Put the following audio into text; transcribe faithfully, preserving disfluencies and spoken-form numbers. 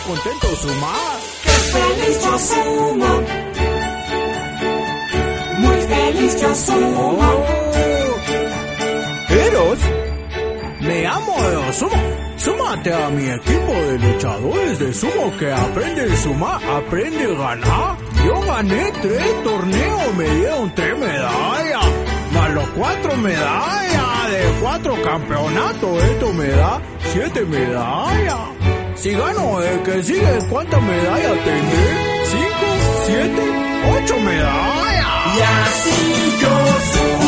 contento sumar. ¡Qué feliz yo sumo! Muy feliz yo sumo. Eros, me amo de sumo. Súmate a mi equipo de luchadores de sumo que aprende a sumar, aprende a ganar. Yo gané tres torneos, me dieron tres medallas, más los cuatro medallas de cuatro campeonatos. Esto me da siete medallas. Si gano el que sigue, ¿cuántas medallas tendré? Cinco, siete, ocho medallas. Y así yo sumo.